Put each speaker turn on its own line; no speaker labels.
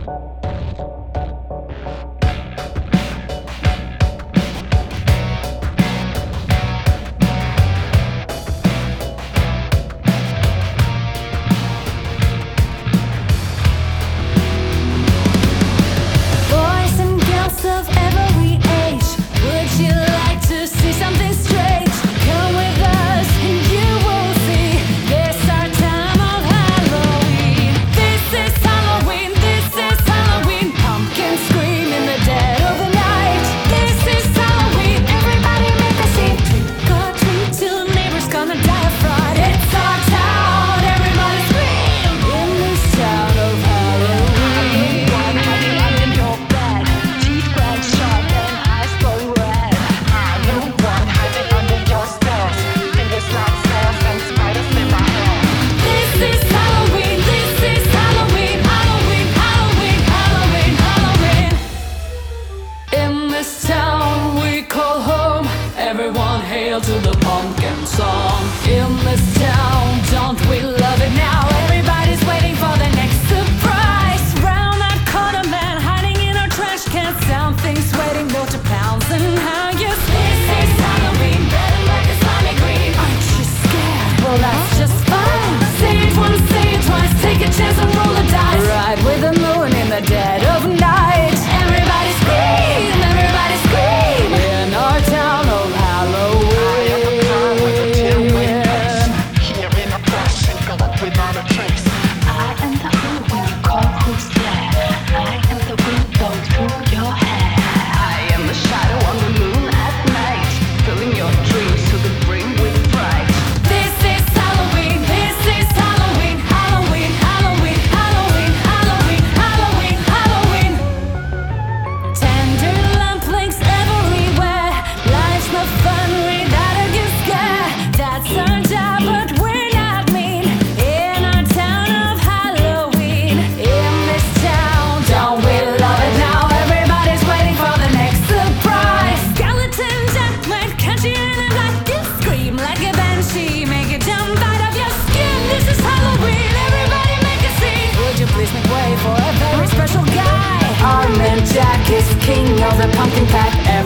Boys and girls of every age, would you like to see something strange? Come with us and you will see. This our time of Halloween. This is Halloween, this is Halloween. Pumpkins scream in the dead of the night. This is Halloween, everybody make a scene. Trick or treat till neighbors gonna die of fright. It's our town, everybody scream. In this town of Halloween.
One hiding under your bed, teeth red sharp and eyes glowing red. I'm the one hiding under your stairs, fingers like snails and spiders in my hair.
This is Halloween, this is Halloween, Halloween, Halloween, Halloween, Halloween. In this town we call home, everyone hail to the pumpkin song. In this town, don't we love it now? Everybody's waiting for the next surprise. Round that corner, man hiding in our trash can. Something's waiting, though, to pounce and hang you. This is Halloween, red and black and slimy green. Aren't you scared? Well, that's just fine. Say it once, say it twice, take a chance and roll the dice. Ride with the moon in the dead of night. Everybody scream, everybody scream. In our town of
I am the clown with the tin
Halloween.
wings, here in a flash and gone without a trace. I am the who when you call who's there. I am the wind blowing through your hair. I am the shadow on the moon at night, filling your dreams to the brim with fright.
This is Halloween, this is Halloween, Halloween, Halloween, Halloween, Halloween, Halloween, Halloween. Tender lumplings everywhere. Life's no fun without a good scare. That's our job, but we're not mean. In our town of Halloween. In this town, don't we love it now? Everybody's waiting for the next surprise. Skeleton jackman, catch you in the black. You scream like a banshee, make it jump out of your skin. This is Halloween, everybody make a scene. Would you please make way for a very special guy? Our man Jack is king of the pumpkin pack.